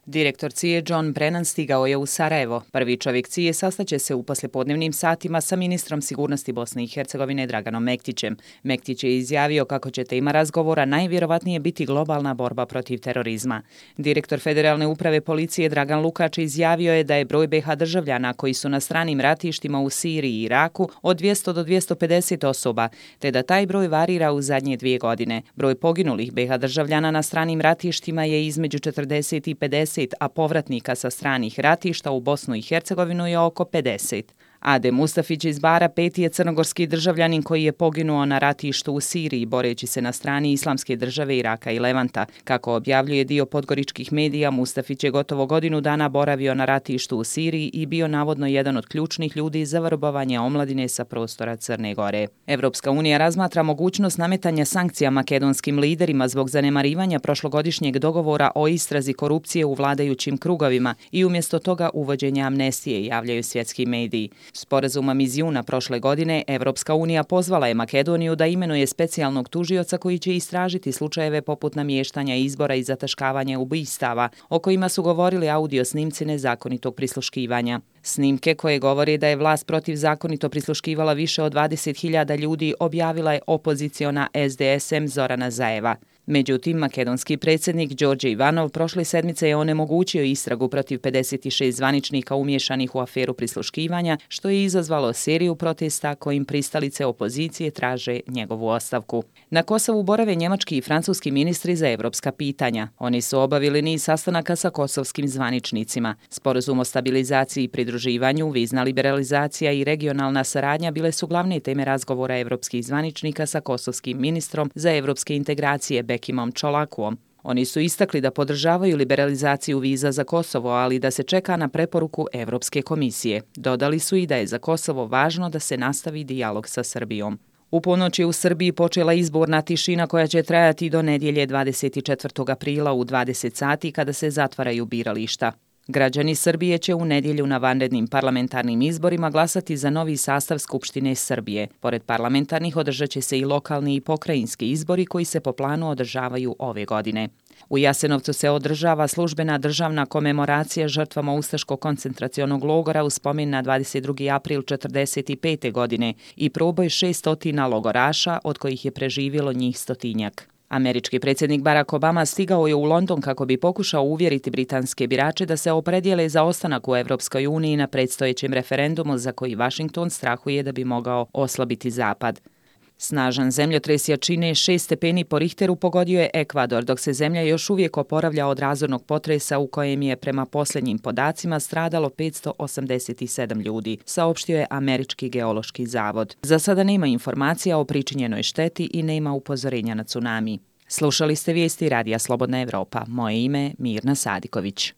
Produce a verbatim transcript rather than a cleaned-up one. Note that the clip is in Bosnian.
Direktor C I E John Brennan stigao je u Sarajevo. Prvi čovjek C I E sastaće se u poslijepodnevnim satima sa ministrom sigurnosti Bosne i Hercegovine Draganom Mektićem. Mektić je izjavio kako će tema razgovora najvjerovatnije biti globalna borba protiv terorizma. Direktor Federalne uprave policije Dragan Lukač izjavio je da je broj B iH državljana koji su na stranim ratištima u Siriji i Iraku od dvjesto do dvjesto pedeset osoba, te da taj broj varira u zadnje dvije godine. Broj poginulih B iH državljana na stranim ratištima je između četrdeset i pedeset, a povratnika sa stranih ratišta u Bosnu i Hercegovinu je oko pedeset. Adem Mustafić iz Bara peti je crnogorski državljanin koji je poginuo na ratištu u Siriji boreći se na strani Islamske države Iraka i Levanta. Kako objavljuje dio podgoričkih medija, Mustafić je gotovo godinu dana boravio na ratištu u Siriji i bio navodno jedan od ključnih ljudi za vrbovanje omladine sa prostora Crne Gore. Evropska unija razmatra mogućnost nametanja sankcija makedonskim liderima zbog zanemarivanja prošlogodišnjeg dogovora o istrazi korupcije u vladajućim krugovima i umjesto toga uvođenja amnestije, javljaju svjetski mediji. Sporazumom iz juna prošle godine Evropska unija pozvala je Makedoniju da imenuje specijalnog tužioca koji će istražiti slučajeve poput namještanja izbora i zataškavanja ubistava, o kojima su govorili audio snimci nezakonitog prisluškivanja. Snimke koje govore da je vlast protivzakonito prisluškivala više od dvadeset hiljada ljudi objavila je opoziciona S D S M Zorana Zajeva. Međutim, makedonski predsjednik Đorđe Ivanov prošle sedmice je onemogućio istragu protiv pedeset šest zvaničnika umješanih u aferu prisluškivanja, što je izazvalo seriju protesta kojim pristalice opozicije traže njegovu ostavku. Na Kosovu borave njemački i francuski ministri za evropska pitanja. Oni su obavili niz sastanaka sa kosovskim zvaničnicima. Sporazum o stabilizaciji i pridruživanju, vizna liberalizacija i regionalna saradnja bile su glavne teme razgovora evropskih zvaničnika sa kosovskim ministrom za evropske integracije Bekimom Čolakuom. Oni su istakli da podržavaju liberalizaciju viza za Kosovo, ali da se čeka na preporuku Evropske komisije. Dodali su i da je za Kosovo važno da se nastavi dijalog sa Srbijom. U ponoć je u Srbiji počela izborna tišina koja će trajati do nedjelje dvadeset četvrtog aprila u dvadeset sati kada se zatvaraju birališta. Građani Srbije će u nedjelju na vanrednim parlamentarnim izborima glasati za novi sastav Skupštine Srbije. Pored parlamentarnih održat će se i lokalni i pokrajinski izbori koji se po planu održavaju ove godine. U Jasenovcu se održava službena državna komemoracija žrtvama ustaškog koncentracionog logora u spomen na dvadeset drugi april četrdeset pete godine i proboj šeststotina logoraša, od kojih je preživjelo njih stotinjak. Američki predsjednik Barack Obama stigao je u London kako bi pokušao uvjeriti britanske birače da se opredijele za ostanak u Evropskoj uniji na predstojećem referendumu za koji Washington strahuje da bi mogao oslabiti Zapad. Snažan zemljotres jačine šest stepeni po Richteru pogodio je Ekvador, dok se zemlja još uvijek oporavlja od razornog potresa u kojem je prema posljednjim podacima stradalo petsto osamdeset sedam ljudi, saopštio je Američki geološki zavod. Za sada nema informacija o pričinjenoj šteti i nema upozorenja na tsunami. Slušali ste vijesti Radija Slobodna Evropa. Moje ime Mirna Sadiković.